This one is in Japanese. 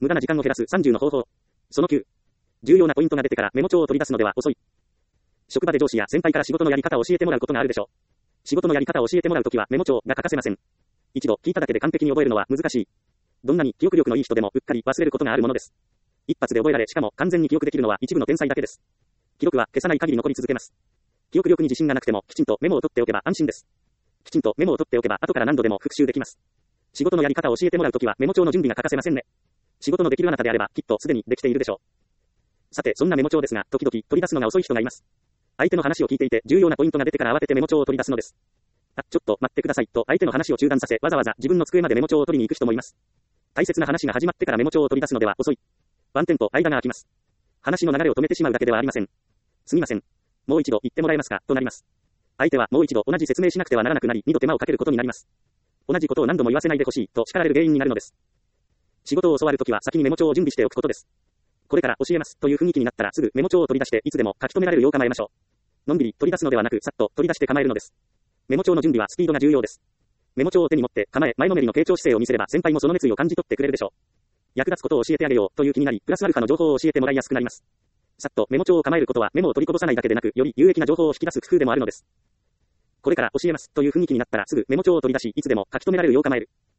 無駄な時間を減らす30の方法。その9。重要なポイントが出てからメモ帳を取り出すのでは遅い。職場で上司や先輩から仕事のやり方を教えてもらうことがあるでしょう。仕事のやり方を教えてもらうときはメモ帳が欠かせません。一度聞いただけで完璧に覚えるのは難しい。どんなに記憶力のいい人でもうっかり忘れることがあるものです。一発で覚えられ、しかも完全に記憶できるのは一部の天才だけです。記録は消さない限り残り続けます。記憶力に自信がなくてもきちんとメモを取っておけば安心です。きちんとメモを取っておけば後から何度でも復習できます。仕事のやり方を教えてもらうときはメモ帳の準備が欠かせませんね。仕事のできるあなたであればきっとすでにできているでしょう。さて、そんなメモ帳ですが、時々取り出すのが遅い人がいます。相手の話を聞いていて重要なポイントが出てから慌ててメモ帳を取り出すのです。ちょっと待ってくださいと相手の話を中断させ、わざわざ自分の机までメモ帳を取りに行く人もいます。大切な話が始まってからメモ帳を取り出すのでは遅い。ワンテンポ間が空きます。話の流れを止めてしまうだけではありません。すみません。もう一度言ってもらえますかとなります。相手はもう一度同じ説明しなくてはならなくなり、二度手間をかけることになります。同じことを何度も言わせないでほしいと叱られる原因になるのです。仕事を教わるときは先にメモ帳を準備しておくことです。これから教えますという雰囲気になったらすぐメモ帳を取り出していつでも書き留められるよう構えましょう。のんびり取り出すのではなくさっと取り出して構えるのです。メモ帳の準備はスピードが重要です。メモ帳を手に持って構え、前のめりの傾聴姿勢を見せれば先輩もその熱意を感じ取ってくれるでしょう。役立つことを教えてあげようという気になり、プラスアルファの情報を教えてもらいやすくなります。さっとメモ帳を構えることはメモを取りこぼさないだけでなく、より有益な情報を引き出す工夫でもあるのです。これから教えますという雰囲気になったらすぐメモ帳を取り出し、いつでも書き留められるよう構える。